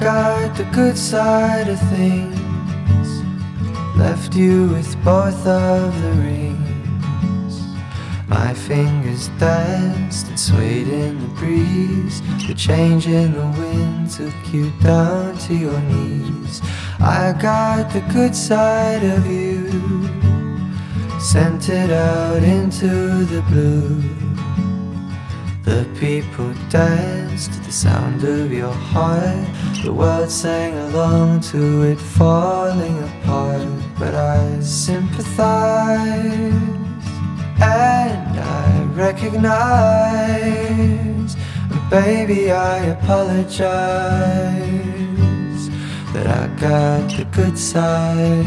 got the good side of things, left you with both of the rings. My fingers danced and swayed in the breeze. The change in the wind took you down to your knees. I got the good side of you, sent it out into the blue. The people danced to the sound of your heart. The world sang along to it falling apart. But I sympathize and I recognize, and baby I apologize, that I got the good side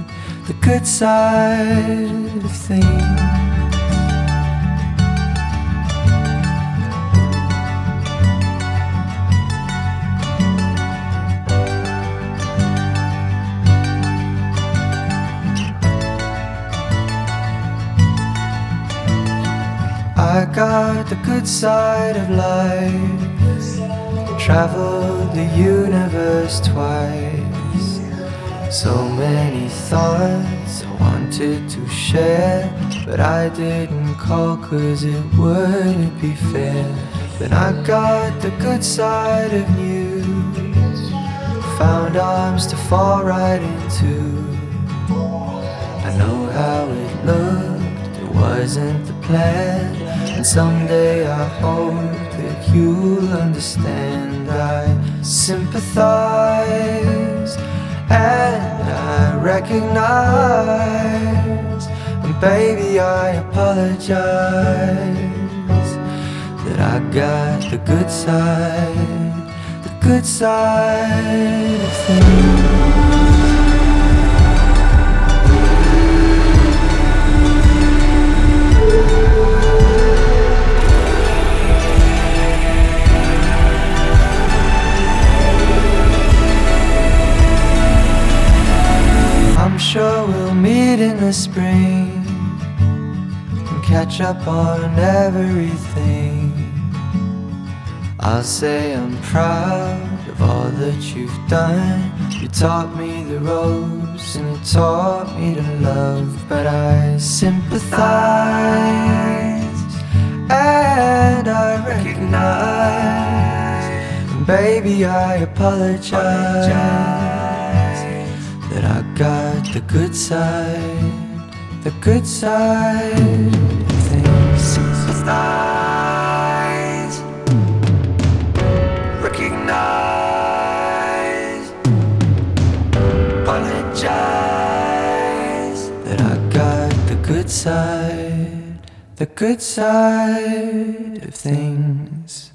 of things. I got the good side of life, traveled the universe twice. So many thoughts I wanted to share, but I didn't call 'cause it wouldn't be fair. Then I got the good side of you, found arms to fall right into. I know how it looked, it wasn't the plan, and someday I hope that you'll understand. I sympathize and I recognize, and baby I apologize, that I got the good side of things. I'm sure we'll meet in the spring and catch up on everything. I'll say I'm proud of all that you've done. You taught me the ropes and you taught me to love. But I sympathize and I recognize, and baby I apologize, that I got the good side of things. Sympathize, recognize, apologize, that I got the good side of things.